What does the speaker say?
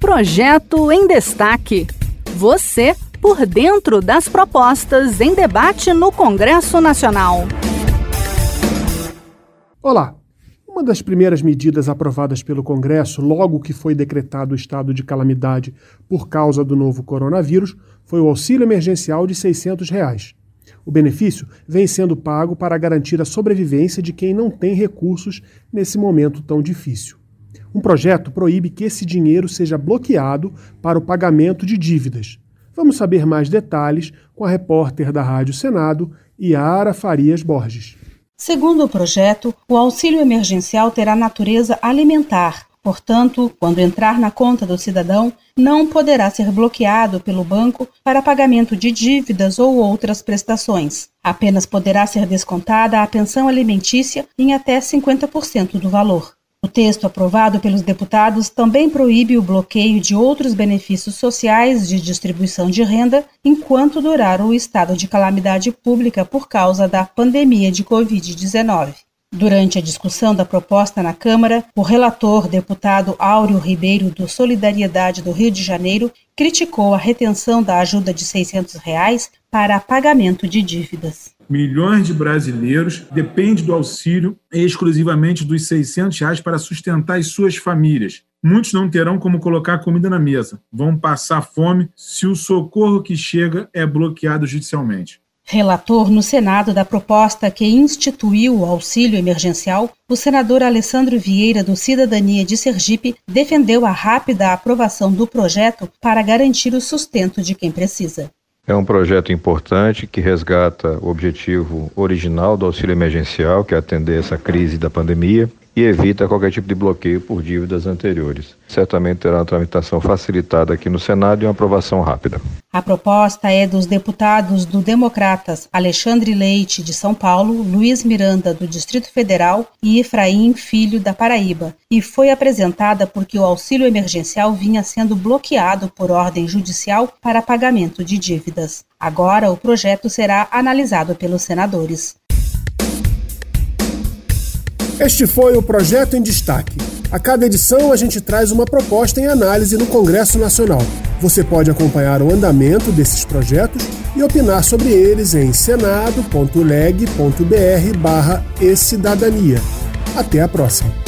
Projeto em Destaque. Você por dentro das propostas em debate no Congresso Nacional. Olá! Uma das primeiras medidas aprovadas pelo Congresso, logo que foi decretado o estado de calamidade por causa do novo coronavírus, foi o auxílio emergencial de R$ 600. O benefício vem sendo pago para garantir a sobrevivência de quem não tem recursos nesse momento tão difícil. Um projeto proíbe que esse dinheiro seja bloqueado para o pagamento de dívidas. Vamos saber mais detalhes com a repórter da Rádio Senado, Yara Farias Borges. Segundo o projeto, o auxílio emergencial terá natureza alimentar. Portanto, quando entrar na conta do cidadão, não poderá ser bloqueado pelo banco para pagamento de dívidas ou outras prestações. Apenas poderá ser descontada a pensão alimentícia em até 50% do valor. O texto aprovado pelos deputados também proíbe o bloqueio de outros benefícios sociais de distribuição de renda enquanto durar o estado de calamidade pública por causa da pandemia de Covid-19. Durante a discussão da proposta na Câmara, o relator, deputado Áureo Ribeiro, do Solidariedade do Rio de Janeiro, criticou a retenção da ajuda de R$ 600 para pagamento de dívidas. Milhões de brasileiros dependem do auxílio exclusivamente dos R$ 600 para sustentar as suas famílias. Muitos não terão como colocar comida na mesa. Vão passar fome se o socorro que chega é bloqueado judicialmente. Relator no Senado da proposta que instituiu o auxílio emergencial, o senador Alessandro Vieira, do Cidadania de Sergipe, defendeu a rápida aprovação do projeto para garantir o sustento de quem precisa. É um projeto importante que resgata o objetivo original do auxílio emergencial, que é atender essa crise da pandemia, e evita qualquer tipo de bloqueio por dívidas anteriores. Certamente terá uma tramitação facilitada aqui no Senado e uma aprovação rápida. A proposta é dos deputados do Democratas Alexandre Leite, de São Paulo, Luiz Miranda, do Distrito Federal e Efraim Filho, da Paraíba, e foi apresentada porque o auxílio emergencial vinha sendo bloqueado por ordem judicial para pagamento de dívidas. Agora, o projeto será analisado pelos senadores. Este foi o Projeto em Destaque. A cada edição a gente traz uma proposta em análise no Congresso Nacional. Você pode acompanhar o andamento desses projetos e opinar sobre eles em senado.leg.br/ecidadania. Até a próxima!